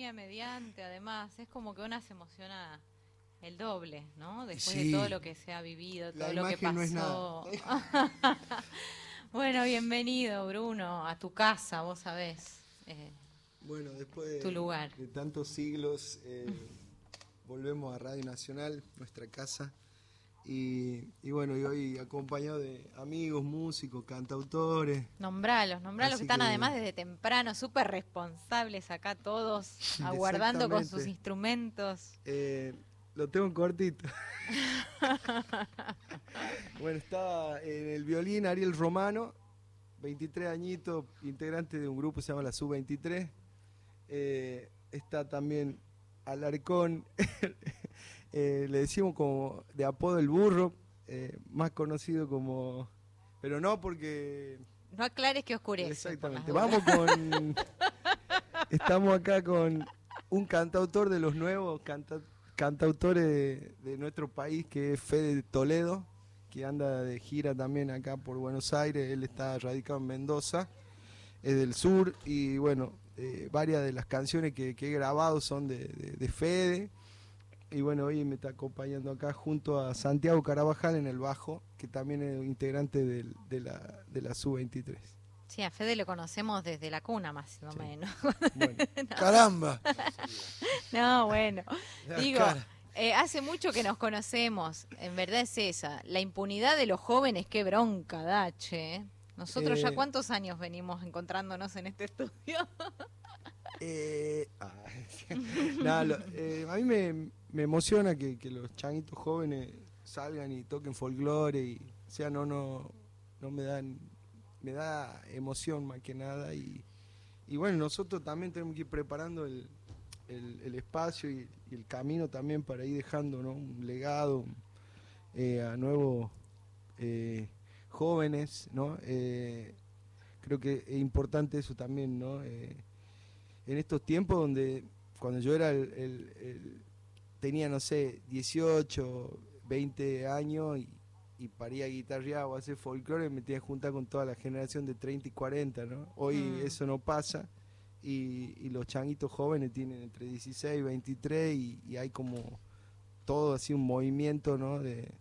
pandemia mediante, además, es como que una se emociona el doble, ¿no? Después Sí, de todo lo que se ha vivido, la todo lo que imagen no es pasó. nada. Bueno, bienvenido, Bruno, a tu casa, vos sabés, Bueno, después tu lugar. de tantos siglos, volvemos a Radio Nacional, nuestra casa. Y bueno, y hoy acompañado de amigos, músicos, cantautores. Nombralos que Así están que, además desde temprano, súper responsables acá todos, aguardando con sus exactamente, instrumentos. lo tengo cortito. Bueno, está en el violín Ariel Romano, 23 añitos, integrante de un grupo que se llama la Sub-23. Está también Alarcón, le decimos como de apodo el burro, más conocido como... Pero no porque... No aclares que oscurece. Exactamente, vamos con... Estamos acá con un cantautor de los nuevos cantautores de nuestro país, que es Fede Toledo, que anda de gira también acá por Buenos Aires. Él está radicado en Mendoza, es del sur, y bueno, varias de las canciones que he grabado son de Fede. Y bueno, hoy me está acompañando acá junto a Santiago Carabajal en el bajo, que también es integrante de la Sub-23. Sí, a Fede lo conocemos desde la cuna, más o menos. Bueno, No. ¡caramba! No, bueno. La Digo, cara. hace mucho que nos conocemos. En verdad es esa. La impunidad de los jóvenes, qué bronca da, che. Nosotros ya cuántos años venimos encontrándonos en este estudio. Nada, a mí me emociona que los changuitos jóvenes salgan y toquen folclore, y o sea, no me da emoción más que nada, y bueno, nosotros también tenemos que ir preparando el espacio y el camino también para ir dejando, ¿no?, un legado a nuevos jóvenes, ¿no? Creo que es importante eso también, ¿no? En estos tiempos donde cuando yo era tenía, no sé, 18, 20 años, y para ir a guitarrear o hacer folclore me tenía que juntar con toda la generación de 30 y 40, ¿no? Hoy eso no pasa, y los changuitos jóvenes tienen entre 16 y 23, y hay como todo así un movimiento, ¿no?, de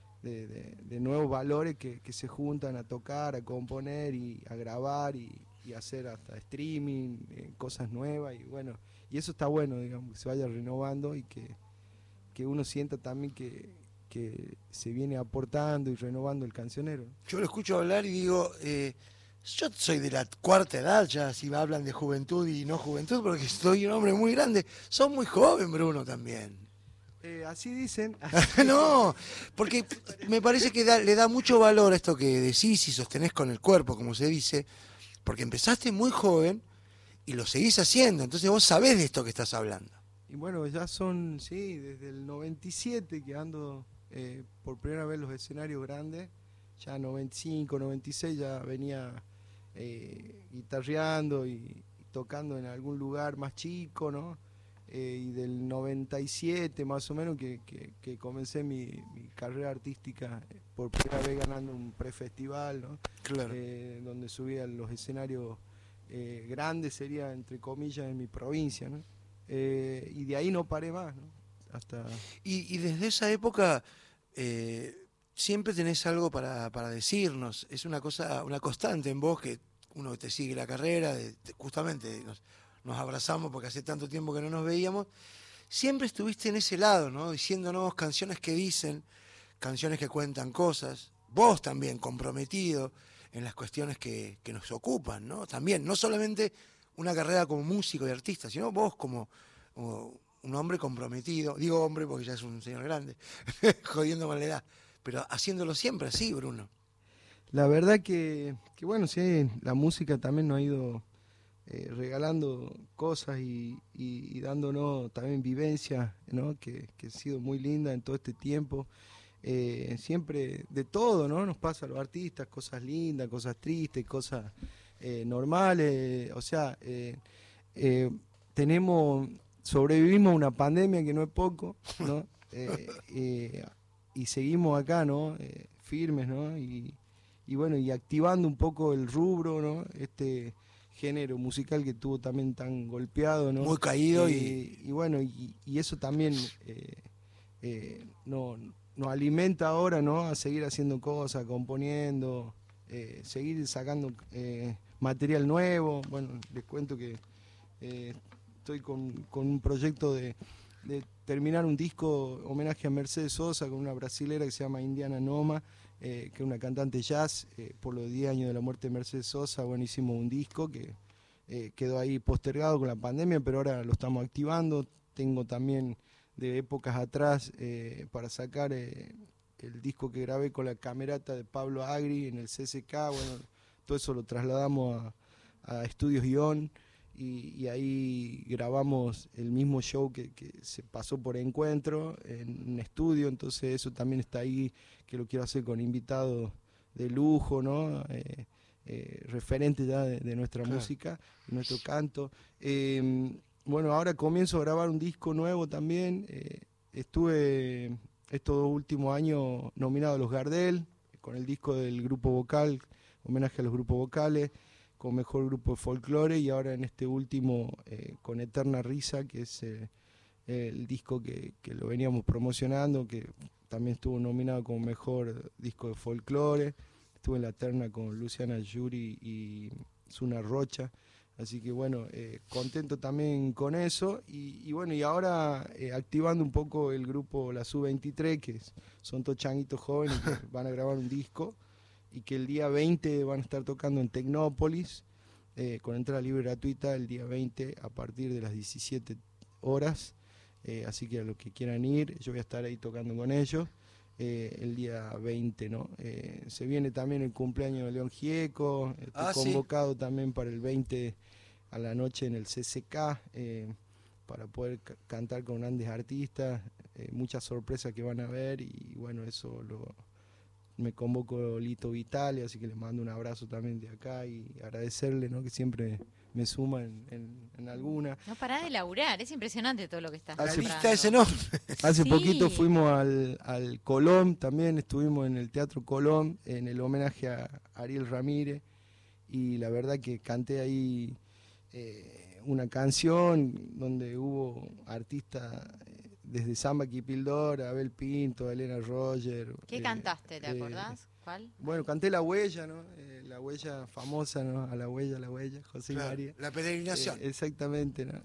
nuevos valores que se juntan a tocar, a componer y a grabar y hacer hasta streaming, cosas nuevas, y bueno, y eso está bueno, digamos, que se vaya renovando, y que uno sienta también que se viene aportando y renovando el cancionero. Yo lo escucho hablar y digo, yo soy de la cuarta edad, ya si me hablan de juventud y no juventud, porque soy un hombre muy grande. Sos muy joven, Bruno, también. Así dicen. No, porque me parece que le da mucho valor a esto que decís y sostenés con el cuerpo, como se dice, porque empezaste muy joven y lo seguís haciendo, entonces vos sabés de esto que estás hablando. Y bueno, ya son, sí, desde el 97 que ando por primera vez los escenarios grandes. Ya 95, 96 ya venía guitarreando y tocando en algún lugar más chico, ¿no? Y del 97 más o menos que comencé mi carrera artística, por primera vez ganando un prefestival, ¿no? Claro. Donde subía a los escenarios grandes, sería entre comillas, en mi provincia, ¿no? Y de ahí no paré más, ¿no? Hasta... Y desde esa época siempre tenés algo para decirnos. Es una cosa, una constante en vos, que uno que te sigue la carrera, justamente nos abrazamos porque hace tanto tiempo que no nos veíamos. Siempre estuviste en ese lado, ¿no? Diciéndonos canciones que dicen, canciones que cuentan cosas. Vos también comprometido en las cuestiones que nos ocupan, ¿no? También, no solamente una carrera como músico y artista, sino vos como un hombre comprometido. Digo hombre porque ya es un señor grande, jodiendo mal la edad, pero haciéndolo siempre así, Bruno. La verdad que bueno, sí, la música también nos ha ido regalando cosas y dándonos también vivencias, ¿no?, que ha sido muy linda en todo este tiempo. Siempre de todo, ¿no?, nos pasa a los artistas, cosas lindas, cosas tristes, cosas normales, o sea, sobrevivimos a una pandemia que no es poco, ¿no? Y seguimos acá, ¿no?, firmes, ¿no? Y bueno, y activando un poco el rubro, ¿no?, género musical que tuvo también tan golpeado, ¿no? Muy caído y bueno, y eso también nos alimenta ahora, ¿no? A seguir haciendo cosas, componiendo, seguir sacando material nuevo. Bueno, les cuento que estoy con un proyecto de terminar un disco homenaje a Mercedes Sosa con una brasilera que se llama Indiana Noma, que es una cantante jazz. Por los 10 años de la muerte de Mercedes Sosa, bueno, hicimos un disco que quedó ahí postergado con la pandemia, pero ahora lo estamos activando. Tengo también de épocas atrás para sacar el disco que grabé con la camerata de Pablo Agri en el CCK. Bueno, todo eso lo trasladamos a Estudios Ion. Y ahí grabamos el mismo show que se pasó por Encuentro en un estudio, entonces eso también está ahí, que lo quiero hacer con invitados de lujo, ¿no? Referentes ya de nuestra música, de nuestro canto. Bueno, ahora comienzo a grabar un disco nuevo también. Estuve estos 2 últimos años nominado a los Gardel, con el disco del grupo vocal, homenaje a los grupos vocales, con mejor grupo de folclore, y ahora en este último con Eterna Risa, que es el disco que lo veníamos promocionando, que también estuvo nominado como mejor disco de folclore. Estuve en la terna con Luciana Yuri y Zuna Rocha, así que bueno, contento también con eso, y bueno, y ahora activando un poco el grupo La Sub-23, que son todos changuitos jóvenes que van a grabar un disco, y que el día 20 van a estar tocando en Tecnópolis, con entrada libre gratuita el día 20 a partir de las 17 horas, así que a los que quieran ir, yo voy a estar ahí tocando con ellos el día 20, ¿no? Se viene también el cumpleaños de León Gieco, estoy convocado también para el 20 a la noche en el CCK, para poder cantar con grandes artistas, muchas sorpresas que van a ver, y bueno, eso me convocó Lito Vitale, así que les mando un abrazo también de acá y agradecerle, ¿no? Que siempre me suma en alguna. No pará de laburar, es impresionante todo lo que estás La mostrando. lista es enorme. Hace Sí. poquito fuimos al Colón, también estuvimos en el Teatro Colón, en el homenaje a Ariel Ramírez, y la verdad que canté ahí una canción donde hubo artistas desde Samba Kipildor, Abel Pinto, Elena Roger. ¿Qué cantaste, te acordás? ¿Cuál? Bueno, canté La Huella, ¿no? La Huella famosa, ¿no? A la Huella, José Claro, María. la peregrinación. Exactamente, ¿no?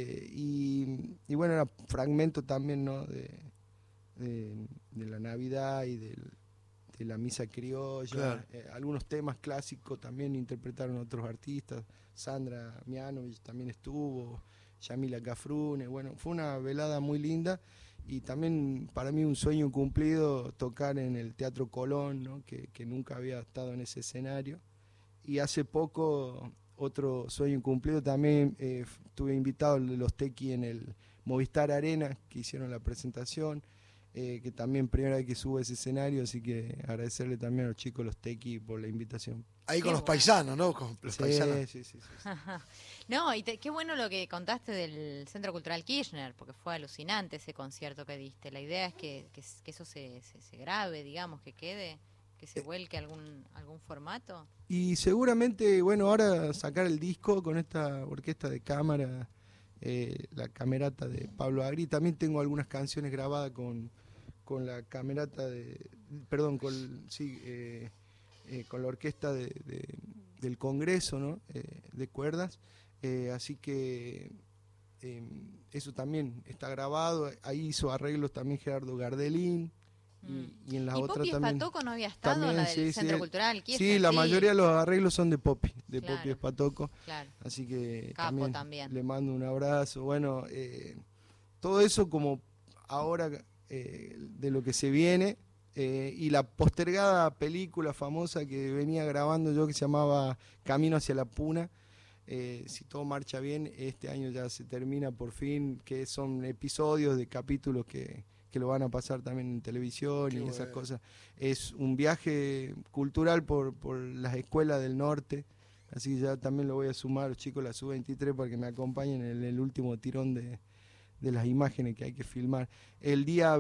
Y bueno, era fragmento también, ¿no? De la Navidad y de la misa criolla. Claro. Algunos temas clásicos también interpretaron otros artistas. Sandra Mianovich también estuvo, Yamila Cafrune. Bueno, fue una velada muy linda, y también para mí un sueño cumplido tocar en el Teatro Colón, ¿no? que nunca había estado en ese escenario. Y hace poco otro sueño cumplido también, estuve invitado de los Tequi en el Movistar Arena, que hicieron la presentación, que también primera vez que subo a ese escenario, así que agradecerle también a los chicos los Tequi por la invitación. Ahí con Qué los bueno. paisanos, ¿no? Con los paisanos. Sí. No, y qué bueno lo que contaste del Centro Cultural Kirchner, porque fue alucinante ese concierto que diste. La idea es que eso se grabe, digamos, que quede, que se vuelque algún formato. Y seguramente, bueno, ahora sacar el disco con esta orquesta de cámara, la camerata de Pablo Agri. También tengo algunas canciones grabadas con la camerata con la orquesta del Congreso, ¿no? De cuerdas. Así que eso también está grabado. Ahí hizo arreglos también Gerardo Gardelín. Y en las otras Popi también. Espatoco no había estado en la del Centro Cultural Kirchner. Sí, la mayoría de los arreglos son de Popi, Claro. Popi Espatoco. Claro. Así que Capo también también. le mando un abrazo. Bueno, todo eso como ahora de lo que se viene, y la postergada película famosa que venía grabando yo, que se llamaba Camino hacia la Puna. Si todo marcha bien, este año ya se termina por fin, que son episodios de capítulos que lo van a pasar también en televisión. Qué y esas cosas. Es un viaje cultural por las escuelas del norte, así que ya también lo voy a sumar, los chicos de la Sub-23, para que me acompañen en el último tirón de las imágenes que hay que filmar. El día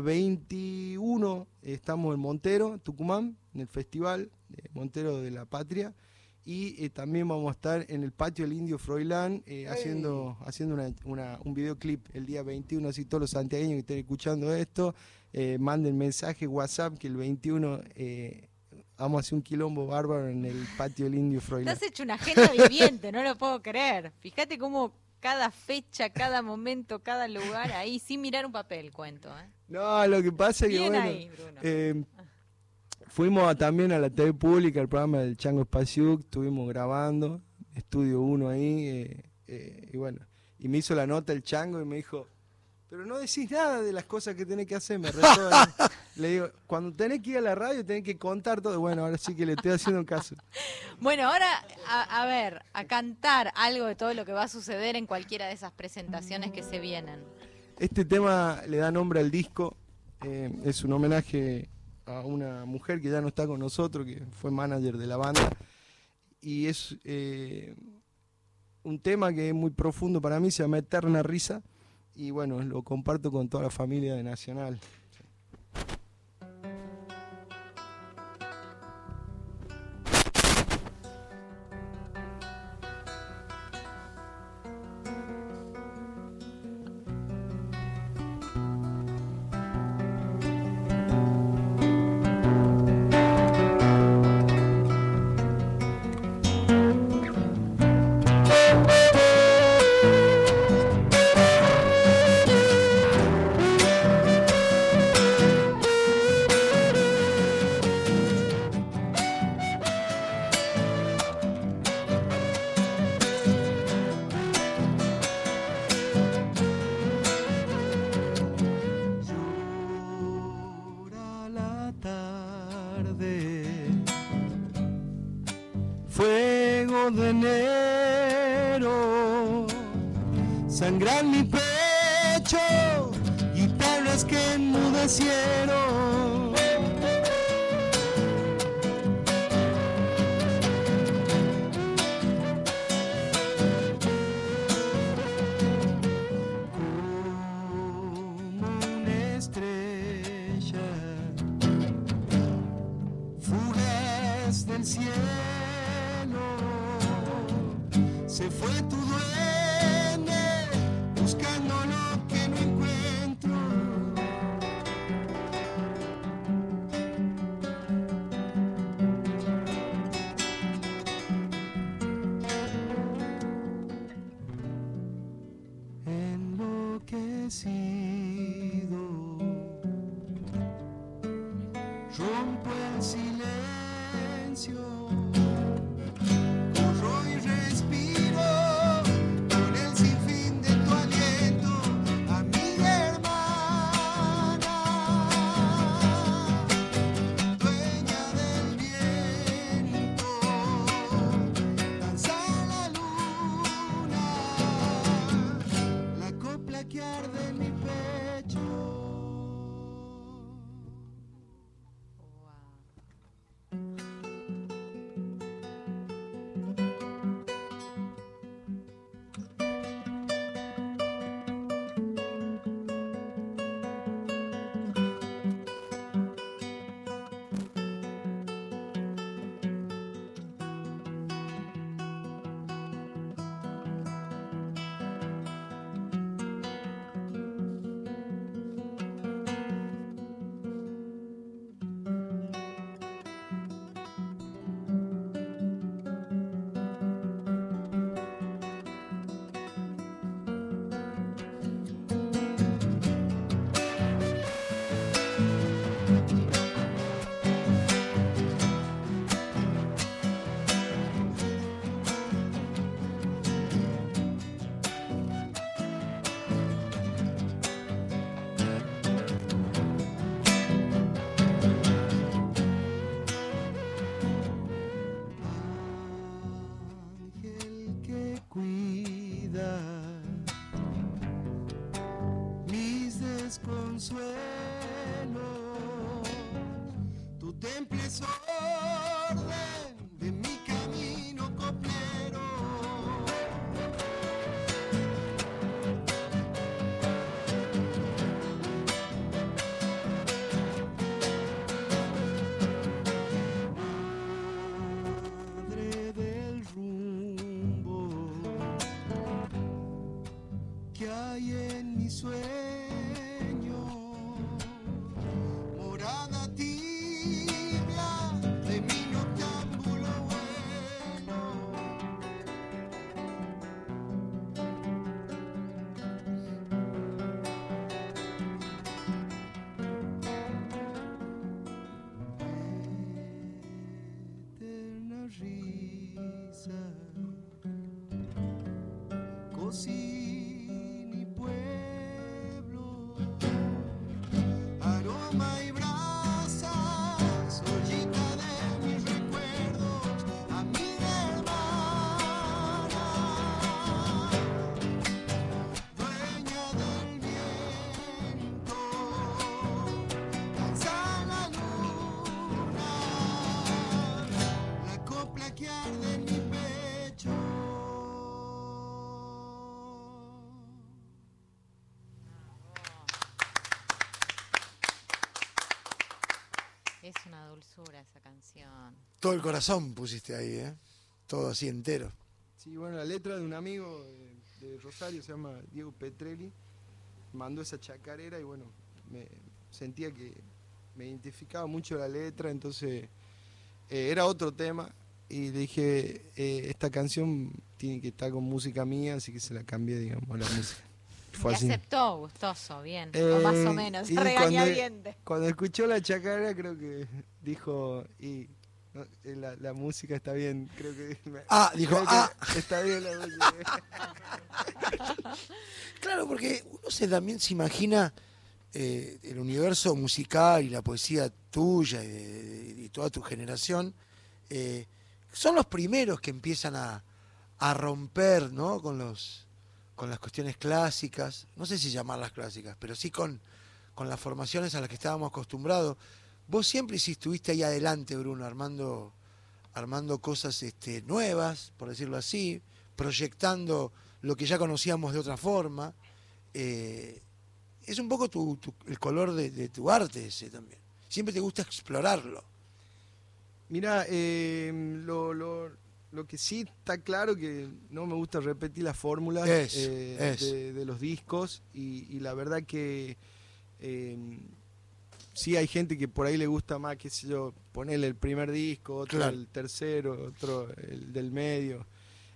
21 estamos en Montero, Tucumán, en el Festival de Montero de la Patria, Y también vamos a estar en el patio del Indio Froilán haciendo un videoclip el día 21, así todos los santiagueños que estén escuchando esto, manden mensaje WhatsApp que el 21 vamos a hacer un quilombo bárbaro en el patio del Indio Froilán. Te has hecho una agenda viviente, no lo puedo creer. Fíjate cómo cada fecha, cada momento, cada lugar, ahí sin mirar un papel, cuento. No, lo que pasa es que Bien bueno, ahí, Bruno. fuimos también a la TV pública, el programa del Chango Spasiuk, estuvimos grabando, Estudio 1 ahí, y bueno, y me hizo la nota el Chango y me dijo, pero no decís nada de las cosas que tenés que hacer, me retó. Le digo, cuando tenés que ir a la radio tenés que contar todo. Bueno, ahora sí que le estoy haciendo caso. Bueno, ahora, a ver, a cantar algo de todo lo que va a suceder en cualquiera de esas presentaciones que se vienen. Este tema le da nombre al disco, es un homenaje a una mujer que ya no está con nosotros, que fue manager de la banda, y es un tema que es muy profundo para mí, se llama Eterna Risa, y bueno, lo comparto con toda la familia de Nacional. Fuego de enero, sangra en mi pecho y tablas que enmudecieron. Como una estrella fugaz del cielo, se fue tu duende buscando lo que no encuentro. Enloquecido, rompo el silencio. Que arde en mi pecho. Consuelo, tu temple es orden de mi camino coplero. Madre de bocina y pueblo, aroma y brasas, ollita de mis recuerdos, amiga hermana, dueña del viento, danza la luna, la copla que arde en mi pecho. Es una dulzura esa canción. Todo el corazón pusiste ahí, ¿eh? Todo así entero. Sí, bueno, la letra de un amigo de Rosario, se llama Diego Petrelli, mandó esa chacarera y bueno, me sentía que me identificaba mucho la letra, entonces era otro tema y le dije, esta canción tiene que estar con música mía, así que se la cambié, digamos, la música. Fue Y así. aceptó, gustoso, bien, o más o menos, y regañadiente. cuando escuchó la chacarera creo que dijo, y no, la música está bien, creo que... Dijo, creo que está bien la música. Claro, porque uno también se imagina el universo musical y la poesía tuya y toda tu generación. Son los primeros que empiezan a romper, ¿no? con las cuestiones clásicas, no sé si llamarlas clásicas, pero sí con las formaciones a las que estábamos acostumbrados. Vos siempre estuviste ahí adelante, Bruno, armando cosas nuevas, por decirlo así, proyectando lo que ya conocíamos de otra forma. Es un poco el color de tu arte ese también. Siempre te gusta explorarlo. Mira, lo que sí está claro que no me gusta repetir las fórmulas de los discos y la verdad que sí hay gente que por ahí le gusta más, qué sé yo, ponerle el primer disco, otro claro, el tercero, otro el del medio.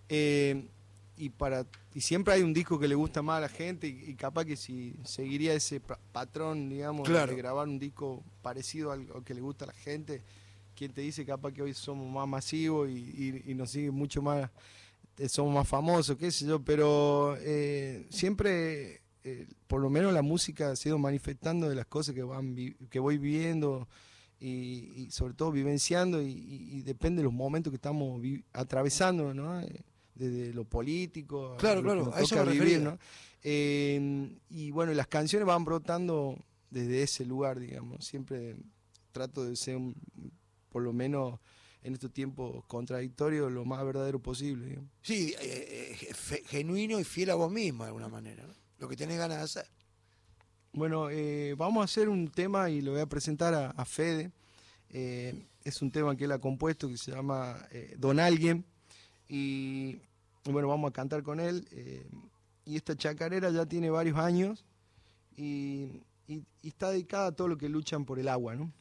Y siempre hay un disco que le gusta más a la gente y capaz que si seguiría ese patrón, digamos, claro, de grabar un disco parecido al que le gusta a la gente, quien te dice capaz que hoy somos más masivos y nos sigue mucho más, somos más famosos, qué sé yo, pero siempre, por lo menos la música se ha ido manifestando de las cosas que voy viviendo y sobre todo vivenciando y depende de los momentos que estamos atravesando, ¿no? Desde lo político, claro, a lo que a nos eso toca me vivir, refería. ¿no? Y bueno, las canciones van brotando desde ese lugar, digamos, siempre trato de ser por lo menos en estos tiempos contradictorios, lo más verdadero posible, digamos. Sí, genuino y fiel a vos mismo de alguna manera, ¿no? Lo que tenés ganas de hacer. Bueno, vamos a hacer un tema y lo voy a presentar a Fede. Es un tema que él ha compuesto que se llama Don Alguien. Y bueno, vamos a cantar con él. Y esta chacarera ya tiene varios años y está dedicada a todo lo que luchan por el agua, ¿no?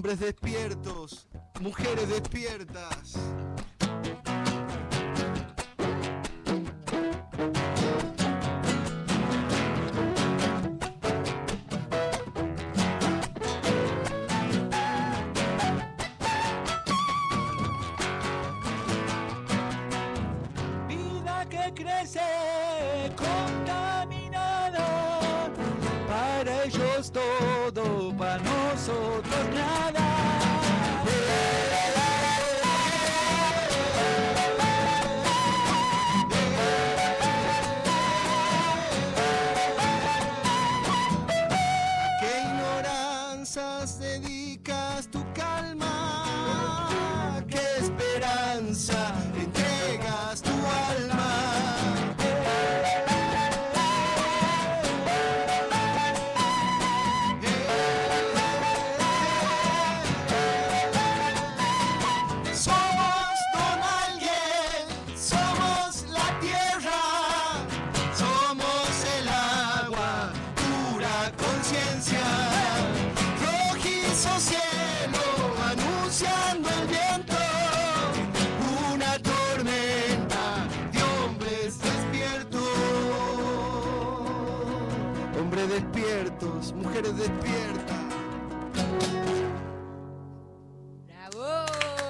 Hombres despiertos, mujeres despiertas. Vida que crece contaminada, para ellos todo, para nosotros nada. ¿A qué ignoranzas dedicas tu calma? ¿A qué esperanza entregas tu alma? Somos don alguien, somos la tierra, somos el agua, pura conciencia, rojizo cielo anunciando el viento, una tormenta de hombres despiertos. Hombres despiertos, mujeres despiertas. ¡Bravo!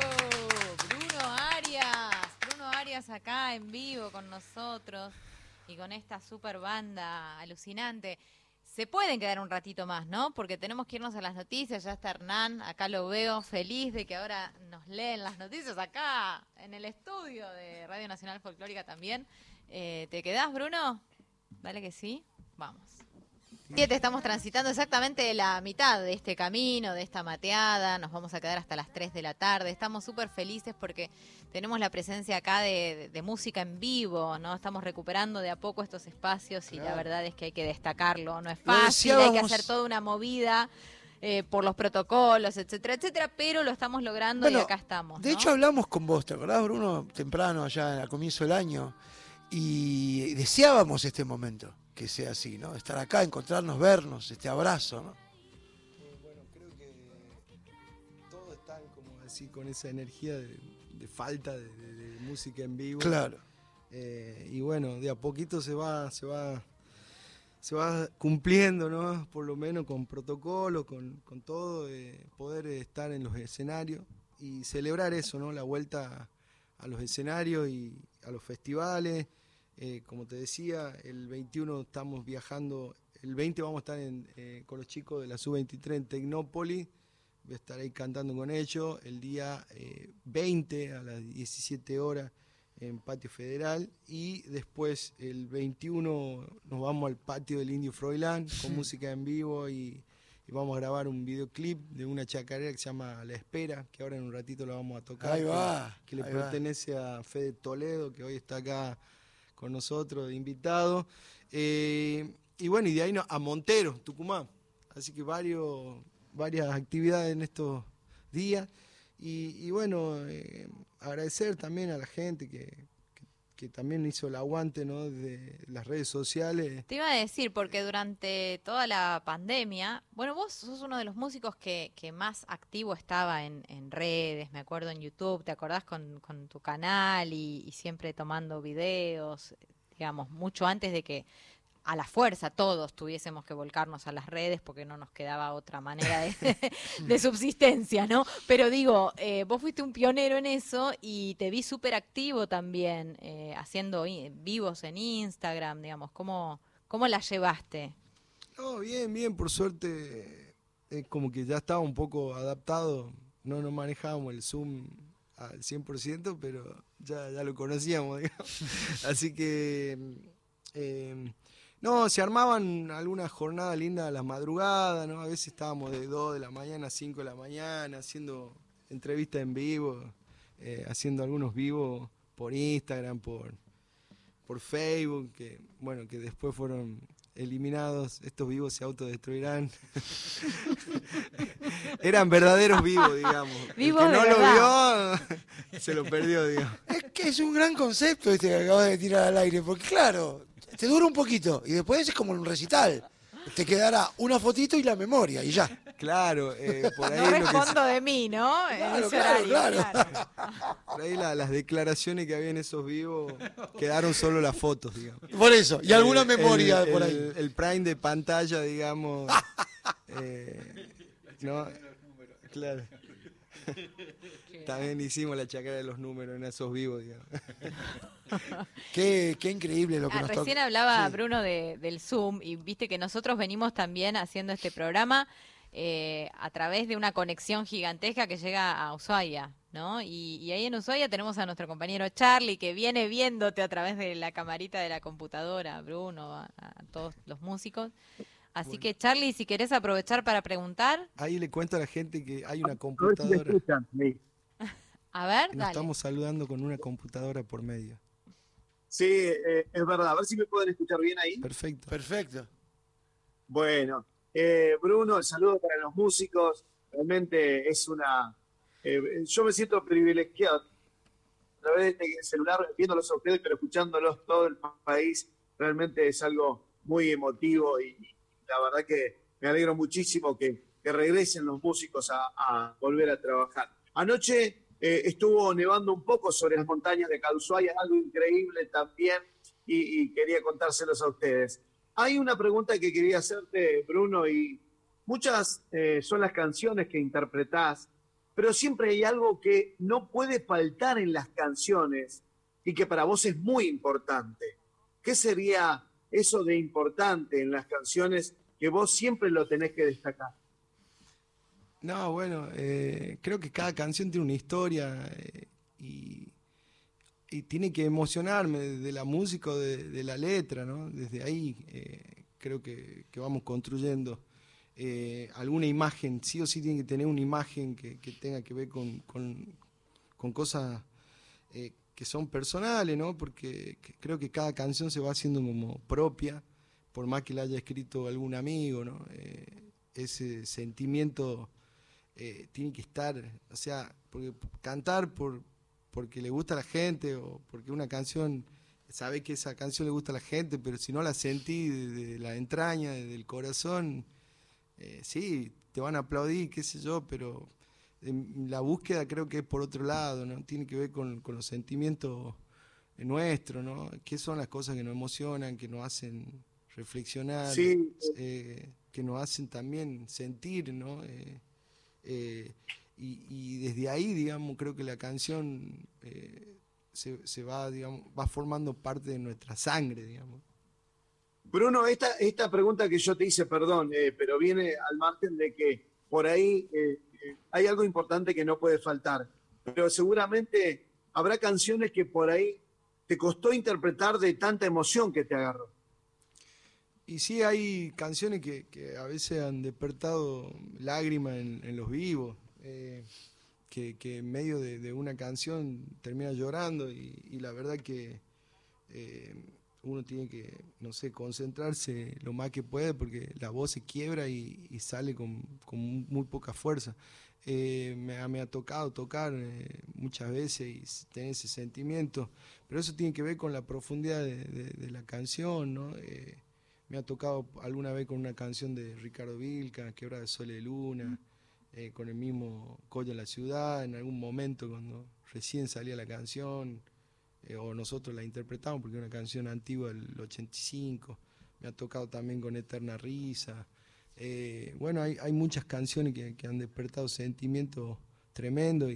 Bruno Arias acá en vivo con nosotros y con esta super banda alucinante. Se pueden quedar un ratito más, ¿no? Porque tenemos que irnos a las noticias. Ya está Hernán, acá lo veo feliz de que ahora nos leen las noticias acá en el estudio de Radio Nacional Folclórica también. ¿Te quedás, Bruno? Dale que sí. Vamos. Estamos transitando exactamente la mitad de este camino, de esta mateada. Nos vamos a quedar hasta las 3 de la tarde. Estamos súper felices porque tenemos la presencia acá de música en vivo, ¿no? Estamos recuperando de a poco estos espacios y la verdad es que hay que destacarlo. No es fácil, hay que hacer toda una movida por los protocolos, etcétera, etcétera, pero lo estamos logrando y acá estamos, ¿no? De hecho, hablamos con vos, ¿te acordás, Bruno? Temprano, allá al comienzo del año, y deseábamos este momento. Que sea así, ¿no? Estar acá, encontrarnos, vernos, este abrazo, ¿no? Bueno, creo que todos están como así con esa energía de falta de música en vivo. Claro. Y bueno, de a poquito se va cumpliendo, ¿no? Por lo menos con protocolo, con todo, poder estar en los escenarios y celebrar eso, ¿no? La vuelta a los escenarios y a los festivales. Como te decía, el 21 estamos viajando, el 20 vamos a estar con los chicos de la Sub-23 en Tecnópolis, voy a estar ahí cantando con ellos, el día 20 a las 17 horas en Patio Federal, y después el 21 nos vamos al patio del Indio Froilán con música en vivo y vamos a grabar un videoclip de una chacarera que se llama La Espera, que ahora en un ratito la vamos a tocar. Ahí va, que le pertenece a Fede Toledo, que hoy está acá con nosotros de invitado. Y bueno, y de ahí a Montero, Tucumán. Así que varias actividades en estos días. Y bueno, agradecer también a la gente que también hizo el aguante, ¿no? De las redes sociales. Te iba a decir, porque durante toda la pandemia, bueno, vos sos uno de los músicos que más activo estaba en redes, me acuerdo en YouTube, ¿te acordás con tu canal y siempre tomando videos, digamos, mucho antes de que a la fuerza todos tuviésemos que volcarnos a las redes porque no nos quedaba otra manera de subsistencia, ¿no? Pero digo, vos fuiste un pionero en eso y te vi súper activo también, haciendo vivos en Instagram, digamos. ¿Cómo la llevaste? No, bien, por suerte, como que ya estaba un poco adaptado, no manejábamos el Zoom al 100%, pero ya lo conocíamos, digamos. Así que... no, se armaban algunas jornadas lindas a las madrugadas, ¿no? A veces estábamos de 2 de la mañana a 5 de la mañana haciendo entrevistas en vivo, haciendo algunos vivos por Instagram, por Facebook, que bueno, que después fueron eliminados. Estos vivos se autodestruirán. Eran verdaderos vivos, digamos. Vivos el que no de lo verdad. vio, se lo perdió, digamos. Es que es un gran concepto este que acabas de tirar al aire, porque claro, te dura un poquito y después es como un recital. Te quedará una fotito y la memoria y ya. Claro, por ahí No lo que respondo de mí, ¿no? Claro, En ese claro, horario, claro. claro. por ahí las declaraciones que había en esos vivos quedaron solo las fotos, digamos. Por eso, y alguna El- memoria el- por ahí. El prime de pantalla, digamos. ¿No? Claro. También hicimos la chacra de los números en esos vivos, digamos. Qué increíble lo que nos Recién toca. hablaba Sí. Bruno del Zoom y viste que nosotros venimos también haciendo este programa a través de una conexión gigantesca que llega a Ushuaia, ¿no? Y ahí en Ushuaia tenemos a nuestro compañero Charlie que viene viéndote a través de la camarita de la computadora, Bruno, a todos los músicos. Así Bueno. que Charlie, si querés aprovechar para preguntar, Ahí le cuento a la gente que hay una A ver si me computadora. escuchan. Sí, a ver, Nos dale. estamos saludando con una computadora por medio. sí, es verdad. A ver si me pueden escuchar bien ahí. Perfecto. Perfecto. Bueno, Bruno, el saludo para los músicos. Realmente es una... yo me siento privilegiado a través de este celular, viéndolos a ustedes, pero escuchándolos todo el país. Realmente es algo muy emotivo y la verdad que me alegro muchísimo que regresen los músicos a volver a trabajar. Anoche estuvo nevando un poco sobre las montañas de Ushuaia, algo increíble también, y quería contárselos a ustedes. Hay una pregunta que quería hacerte, Bruno, y muchas son las canciones que interpretás, pero siempre hay algo que no puede faltar en las canciones y que para vos es muy importante. ¿Qué sería eso de importante en las canciones que vos siempre lo tenés que destacar? No, bueno, creo que cada canción tiene una historia y tiene que emocionarme de la música o de la letra, ¿no? Desde ahí creo que vamos construyendo alguna imagen, sí o sí tiene que tener una imagen que tenga que ver con cosas que son personales, ¿no? Porque creo que cada canción se va haciendo como propia, por más que la haya escrito algún amigo, ¿no? Ese sentimiento tiene que estar, o sea, porque cantar porque le gusta a la gente o porque una canción, sabe que esa canción le gusta a la gente, pero si no la sentí de la entraña, del corazón, sí, te van a aplaudir, qué sé yo, pero la búsqueda creo que es por otro lado, ¿no? Tiene que ver con los sentimientos nuestros, ¿no? ¿Qué son las cosas que nos emocionan, que nos hacen reflexionar, Sí, que nos hacen también sentir, ¿no? Y desde ahí, digamos, creo que la canción se va, digamos, va formando parte de nuestra sangre, digamos. Bruno, esta pregunta que yo te hice, perdón, pero viene al margen de que por ahí hay algo importante que no puede faltar, pero seguramente habrá canciones que por ahí te costó interpretar de tanta emoción que te agarró. Y sí, hay canciones que a veces han despertado lágrimas en los vivos, que en medio de una canción termina llorando y la verdad que uno tiene que, no sé, concentrarse lo más que puede porque la voz se quiebra y sale con muy poca fuerza. Me ha tocado tocar muchas veces y tener ese sentimiento, pero eso tiene que ver con la profundidad de la canción, ¿no? Me ha tocado alguna vez con una canción de Ricardo Vilca, Quebrada de Sol y Luna, con el mismo Colla en la Ciudad, en algún momento cuando recién salía la canción, o nosotros la interpretamos porque es una canción antigua del 85, me ha tocado también con Eterna Risa. Bueno, hay muchas canciones que han despertado sentimientos tremendos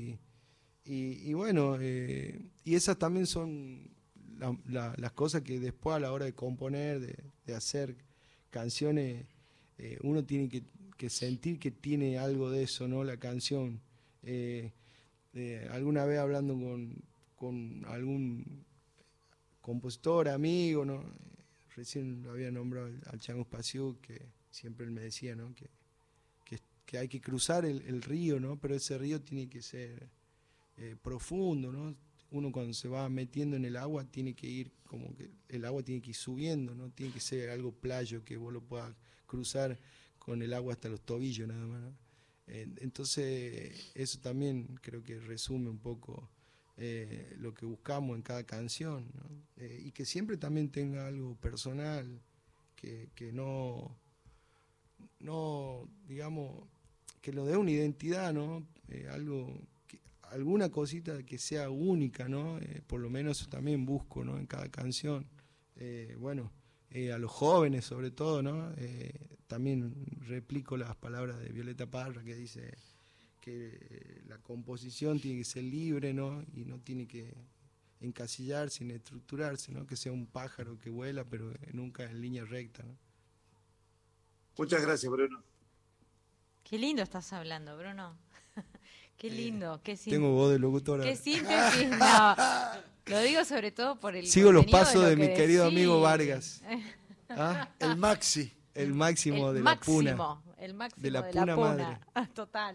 y bueno, y esas también son las cosas que después a la hora de componer, de hacer canciones, uno tiene que sentir que tiene algo de eso, ¿no? La canción. Alguna vez hablando con algún compositor, amigo, ¿no? Recién lo había nombrado al Chango Spasiuk, que siempre él me decía, ¿no? Que hay que cruzar el río, ¿no? Pero ese río tiene que ser profundo, ¿no? Uno cuando se va metiendo en el agua tiene que ir como que el agua tiene que ir subiendo, ¿no? Tiene que ser algo playo que vos lo puedas cruzar con el agua hasta los tobillos nada más, ¿no? Entonces eso también creo que resume un poco lo que buscamos en cada canción, ¿no? Y que siempre también tenga algo personal, que no digamos, que lo dé una identidad, ¿no? Alguna cosita que sea única, ¿no? Por lo menos también busco, ¿no? En cada canción. A los jóvenes sobre todo, ¿no? También replico las palabras de Violeta Parra, que dice que la composición tiene que ser libre, ¿no? Y no tiene que encasillarse ni estructurarse, ¿no? Que sea un pájaro que vuela, pero nunca en línea recta, ¿no? Muchas gracias, Bruno. Qué lindo estás hablando, Bruno. Qué lindo, qué síntesis. Tengo voz de locutora. Qué síntesis, no. Lo digo sobre todo por el Sigo los contenido pasos de lo mi que querido decís. amigo Vargas. ¿Ah? El Maxi. El máximo El de máximo, la puna. el máximo De la de puna la puna. madre. Total.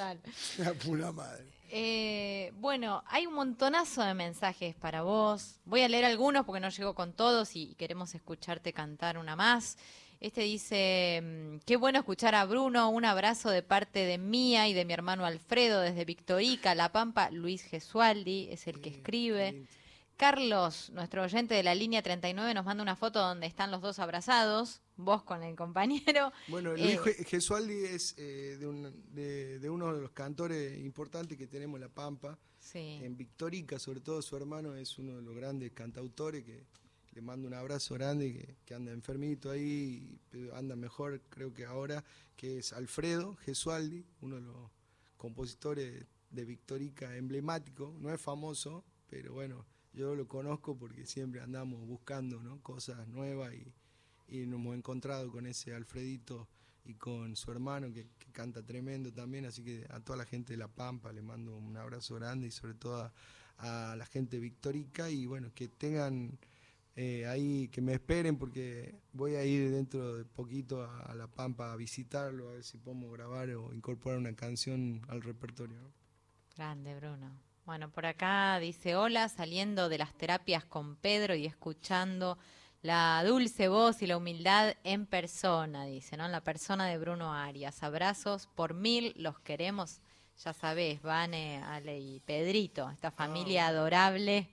La pura madre. Bueno, hay un montonazo de mensajes para vos. Voy a leer algunos porque no llego con todos y queremos escucharte cantar una más. Este dice, qué bueno escuchar a Bruno, un abrazo de parte de Mía y de mi hermano Alfredo desde Victorica, La Pampa. Luis Gesualdi es el que escribe. Carlos, nuestro oyente de la línea 39, nos manda una foto donde están los dos abrazados, vos con el compañero. Bueno, Luis Gesualdi es de uno de los cantores importantes que tenemos en La Pampa. Sí. En Victorica, sobre todo su hermano, es uno de los grandes cantautores que le mando un abrazo grande, que anda enfermito ahí, pero anda mejor creo que ahora, que es Alfredo Gesualdi, uno de los compositores de Victorica emblemático. No es famoso, pero bueno, yo lo conozco porque siempre andamos buscando, ¿no? Cosas nuevas y nos hemos encontrado con ese Alfredito y con su hermano que canta tremendo también, así que a toda la gente de La Pampa le mando un abrazo grande y sobre todo a la gente de Victorica, y bueno, que tengan ahí, que me esperen porque voy a ir dentro de poquito a La Pampa a visitarlo, a ver si podemos grabar o incorporar una canción al repertorio, ¿no? Grande, Bruno. Bueno, por acá dice, hola, saliendo de las terapias con Pedro y escuchando la dulce voz y la humildad en persona, dice, ¿no? La persona de Bruno Arias. Abrazos por 1000, los queremos. Ya sabés, Vane, Ale y Pedrito, esta familia adorable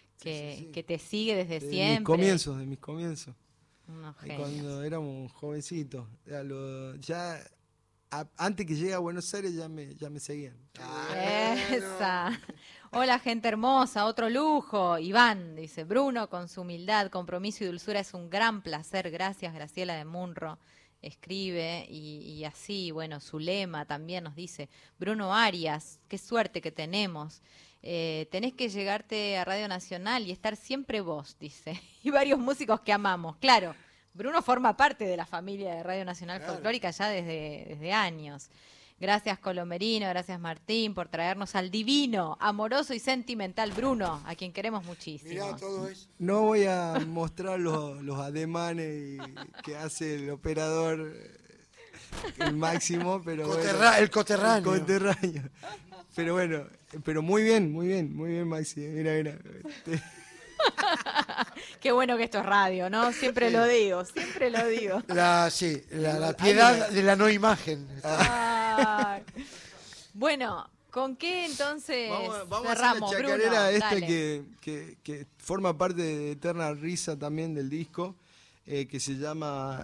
que te sigue desde siempre. De mis comienzos. Unos Cuando éramos jovencitos. Antes que llegue a Buenos Aires ya me seguían. Esa. Hola, gente hermosa, otro lujo. Iván dice, Bruno, con su humildad, compromiso y dulzura es un gran placer. Gracias, Graciela de Munro. Escribe y así, bueno, su lema también nos dice, Bruno Arias, qué suerte que tenemos. Tenés que llegarte a Radio Nacional y estar siempre vos, dice. Y varios músicos que amamos. Claro, Bruno forma parte de la familia de Radio Nacional Folclórica ya desde años. Gracias Colomerino, gracias Martín por traernos al divino, amoroso y sentimental Bruno, a quien queremos muchísimo. Mirá, todo eso. No voy a mostrar los ademanes que hace el operador, el máximo, pero El coterráneo. El coterráneo. Pero bueno, pero muy bien, Maxi. Mira. Qué bueno que esto es radio, ¿no? Siempre lo digo. La piedad de la no imagen. Ay. Bueno, ¿con qué entonces vamos cerramos, a hacer la chacarera Bruno? que forma parte de Eterna Risa también del disco, que se llama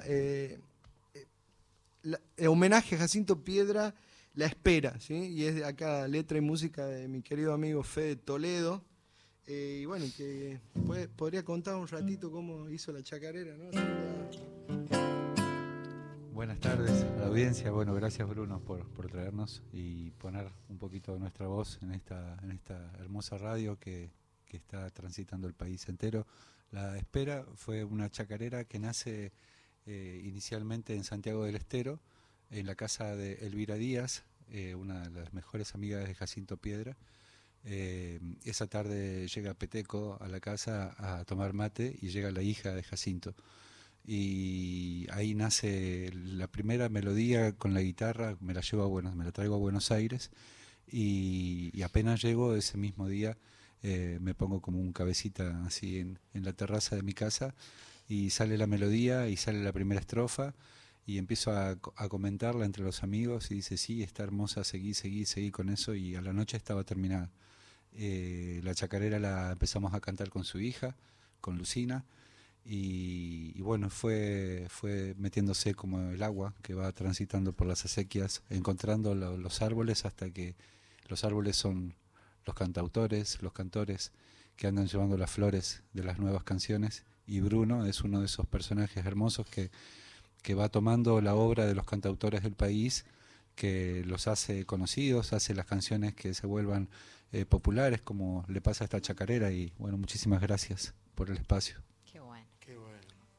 homenaje a Jacinto Piedra, La Espera, ¿sí? Y es de acá letra y música de mi querido amigo Fede Toledo. Y bueno, que podría contar un ratito cómo hizo la chacarera, ¿no? Buenas tardes a la audiencia. Bueno, gracias Bruno por traernos y poner un poquito de nuestra voz en esta hermosa radio que está transitando el país entero. La Espera fue una chacarera que nace inicialmente en Santiago del Estero, en la casa de Elvira Díaz, una de las mejores amigas de Jacinto Piedra. Esa tarde llega Peteco a la casa a tomar mate y llega la hija de Jacinto. Y ahí nace la primera melodía con la guitarra, me la traigo a Buenos Aires y apenas llego ese mismo día me pongo como un cabecita así en la terraza de mi casa y sale la melodía y sale la primera estrofa y empiezo a comentarla entre los amigos y dice, sí, está hermosa, seguí con eso, y a la noche estaba terminada. La chacarera la empezamos a cantar con su hija, con Lucina, y bueno, fue metiéndose como el agua que va transitando por las acequias, encontrando los árboles hasta que los árboles son los cantautores, los cantores que andan llevando las flores de las nuevas canciones, y Bruno es uno de esos personajes hermosos que va tomando la obra de los cantautores del país, que los hace conocidos, hace las canciones que se vuelvan populares, como le pasa a esta chacarera. Y bueno, muchísimas gracias por el espacio. Qué bueno. Qué bueno.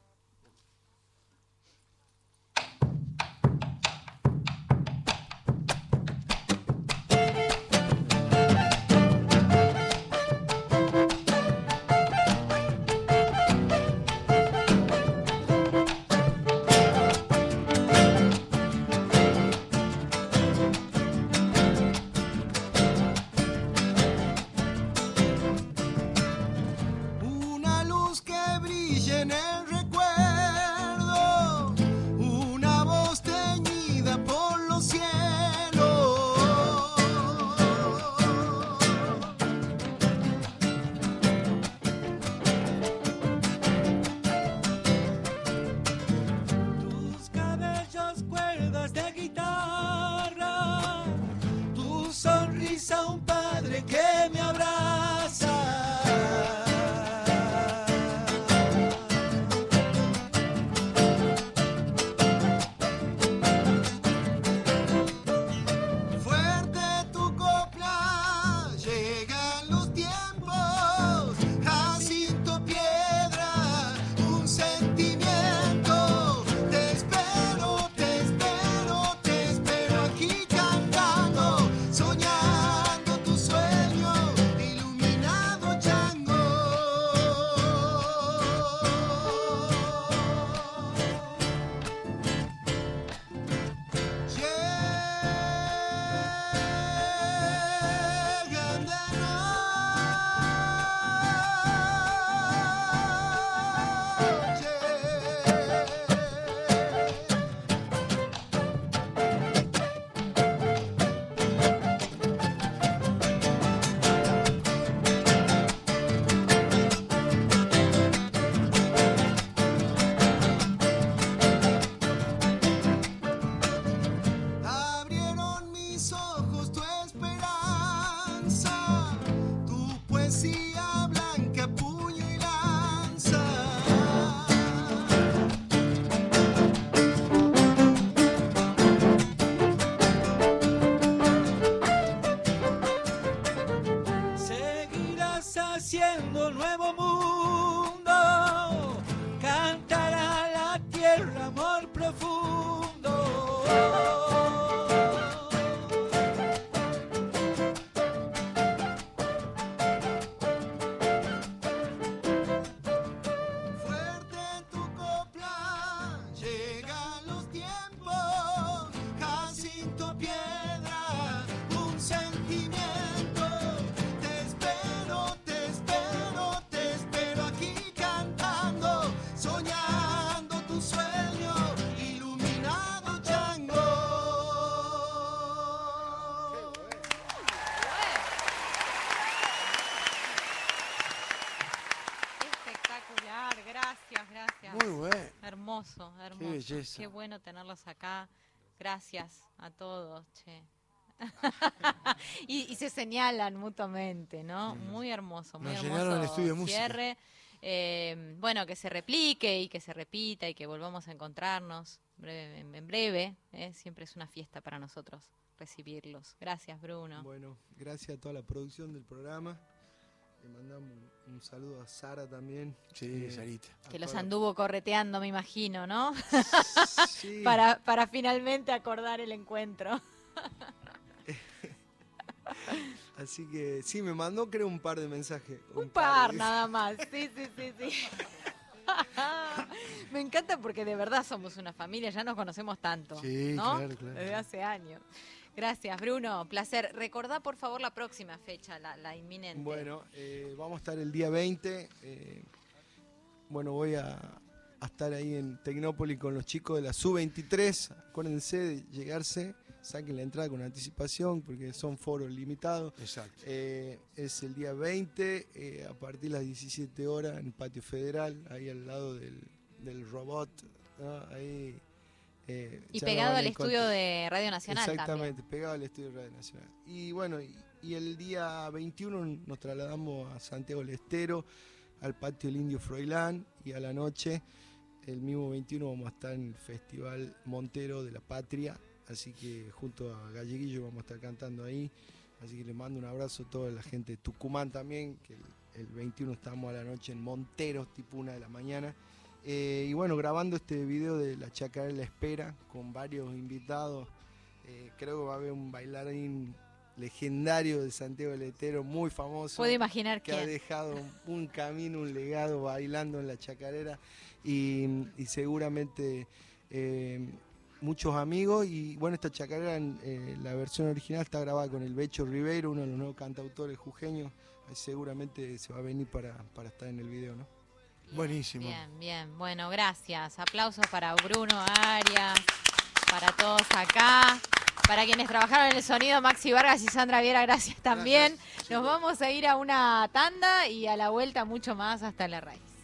Una luz que brille en el recuerdo, una voz teñida por los cielos. Tus cabellos cuerdas de guitarra, tu sonrisa un padre que me abraza. Fuerte tu copla, llegan los tiempos, Jacinto Piedra, un sentimiento. Te espero, te espero, te espero aquí cantando, soñando tu sueño, iluminado chango. Llegan de noche. Abrieron mis ojos tu esperanza, tu poesía blanca, puño y lanza. Seguirás haciendo nuevo mundo, cantará la tierra amor profundo. Fuerte tu copla, llegan los tiempos, Jacinto Piedra, un sentimiento. Te espero, te espero, te espero aquí cantando, soñando tu sueño, iluminado chango. Espectacular, gracias. Muy bueno. Hermoso. Qué belleza. Qué bueno tenerlos acá. Gracias a todos, che. y se señalan mutuamente, ¿no? Muy hermoso, muy Nos hermoso. llenaron el estudio de música. Cierre. Bueno, que se replique y que se repita y que volvamos a encontrarnos en breve. Siempre es una fiesta para nosotros recibirlos. Gracias, Bruno. Bueno, gracias a toda la producción del programa. Le mandamos un saludo a Sara también. Sí, Sarita. a Que los toda la- anduvo correteando, me imagino, ¿no? Sí, para finalmente acordar el encuentro. así que sí, me mandó creo un par de mensajes. Un par de- nada más. Sí. Me encanta porque de verdad somos una familia, ya nos conocemos tanto. Sí, ¿no? claro. Desde hace años. Gracias, Bruno. Placer. Recordá, por favor, la próxima fecha, la inminente. Bueno, vamos a estar el día 20. Bueno, voy a estar ahí en Tecnópolis con los chicos de la Sub-23. Acuérdense de llegarse, saquen la entrada con anticipación porque son foros limitados. Exacto. Es el día 20, a partir de las 17 horas en el Patio Federal, ahí al lado del del robot, ¿no? Ahí, Y ya pegado nos van al a estudio encontrar. de Radio Nacional Exactamente, también. pegado al estudio de Radio Nacional. Y bueno, y el día 21 nos trasladamos a Santiago del Estero, al patio del Indio Froilán, y a la noche, el mismo 21, vamos a estar en el Festival Montero de la Patria, así que junto a Galleguillo vamos a estar cantando ahí, así que les mando un abrazo a toda la gente de Tucumán también, que el 21 estamos a la noche en Monteros, tipo 1 de la mañana. Y bueno, grabando este video de La Chacarera de la Espera con varios invitados. Creo que va a haber un bailarín legendario de Santiago del Estero, muy famoso. Puedo imaginar que ha quién. dejado un camino, un legado bailando en la chacarera. Y seguramente muchos amigos. Y bueno, esta chacarera, la versión original está grabada con el Becho Ribeiro, uno de los nuevos cantautores jujeños. Seguramente se va a venir para estar en el video, ¿no? Buenísimo. Bien, bien. Bueno, gracias. Aplausos para Bruno Arias, para todos acá, para quienes trabajaron en el sonido, Maxi Vargas y Sandra Viera, gracias también. Gracias, Nos vamos a ir a una tanda y a la vuelta mucho más hasta la raíz.